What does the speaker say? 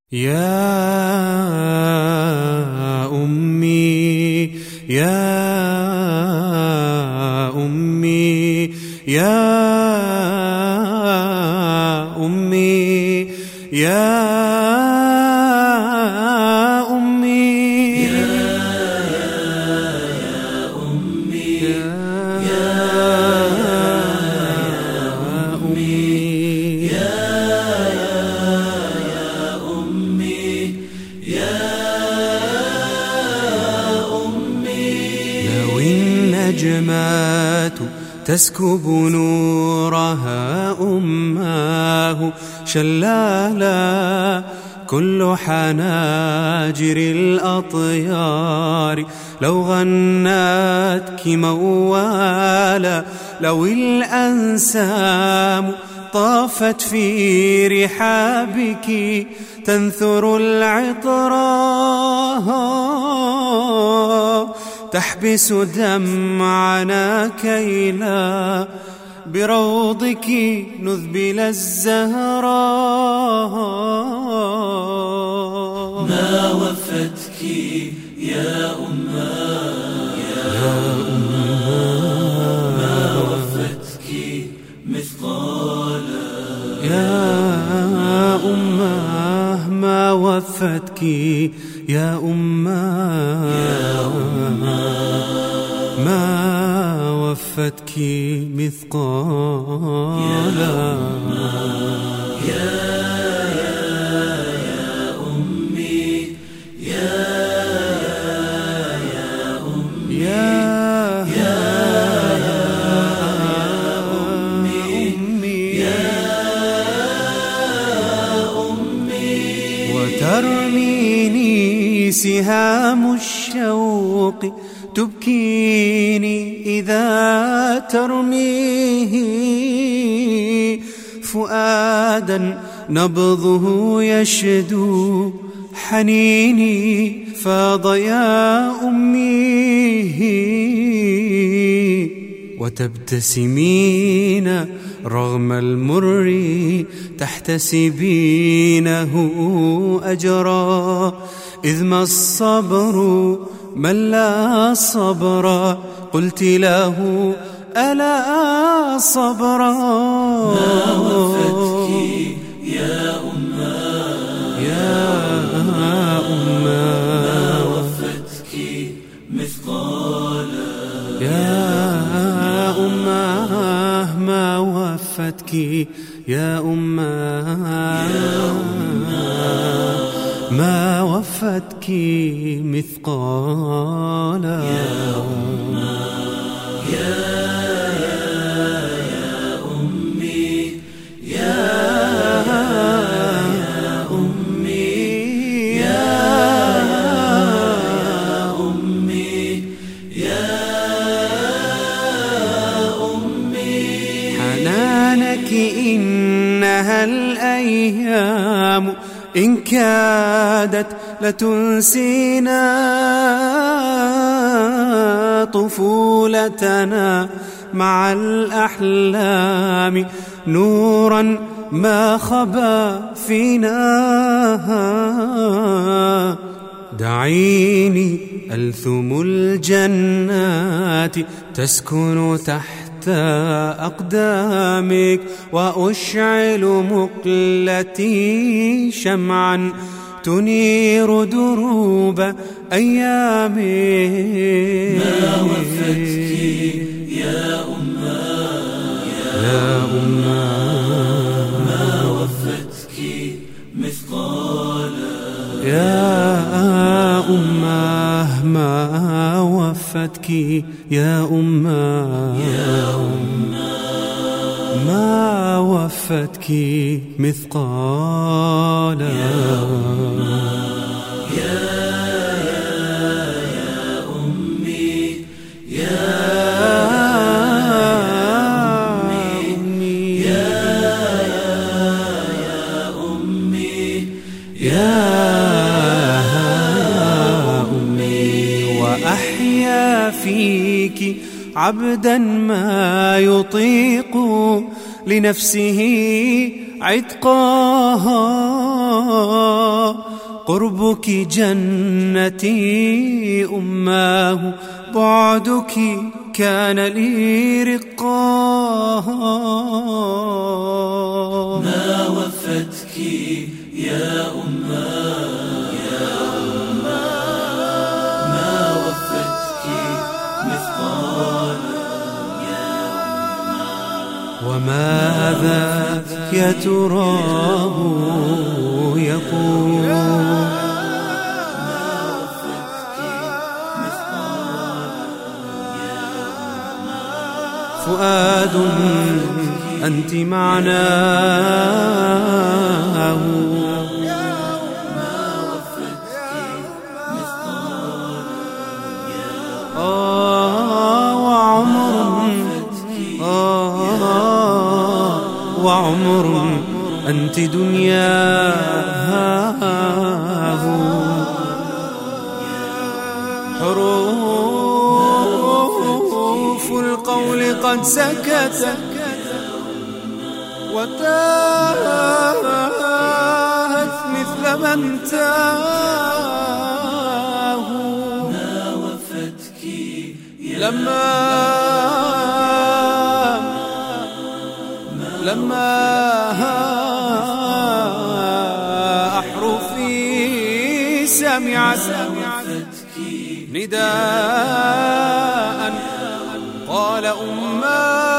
يا أمي يا أمي يا أمي يا أمي يا أمي يا أمي لو النجمات تسكب نورها أماه شلالا كل حناجر الأطيار لو غنتك موالا لو الأنسام طافت في رحابك تنثر العطراء تحبس دمعنا كيلا بروضك نذبل الزهراء. ما وفتك يا أمّا يا أمّا ما وفتك مثقالا يا أمّاه ما وفتك يا أمّاه ما وفتك مثقالا يا أمي يا أمي يا أمي يا أمي وترميني سهام الشوق تبكيني إذا ترميه فؤادا نبضه يشدو حنيني فاض يا أمي وتبتسمين رغم المر تحتسبينه أجرا إذ ما الصبر من لا صبر قلت له ألا صبرا. ما وفتك يا أمّا يا أمّا ما وفتك مثقالا يا أمّاه ما وفتك يا أمّاه ما وفتك مثقالا يا أمي يا أمي يا أمي يا أمي حنانك إنها الأيام إن كادت لتنسينا طفولتنا مع الأحلام نورا ما خبا فينا. دعيني ألثم الجنات تسكن تحت أقدامك وأشعل مقلتي شمعا تنير دروب أيامك. ما وفتك يا أمّا يا أمّا ما وفتك مثقالا يا أمّاه ما وفتك يا أمّاه ما وفتك مثقالا يا أمي يا أمي يا أمي يا أمي وأحيا فيك عبدا ما يطيق لنفسه عتقاها قربك جنتي أماه، بعدك كان لي رقاه. ما وفتك يا أماه، ما وفتك مثقال. وماذا يا تراه يقول؟ فؤاد أنت معناه، وعمر أنت دنياه. حروف القول قد سكتت وتاهت مثل من تاه. ما وفتك لما أحرفي سمعت نداء قال أماه.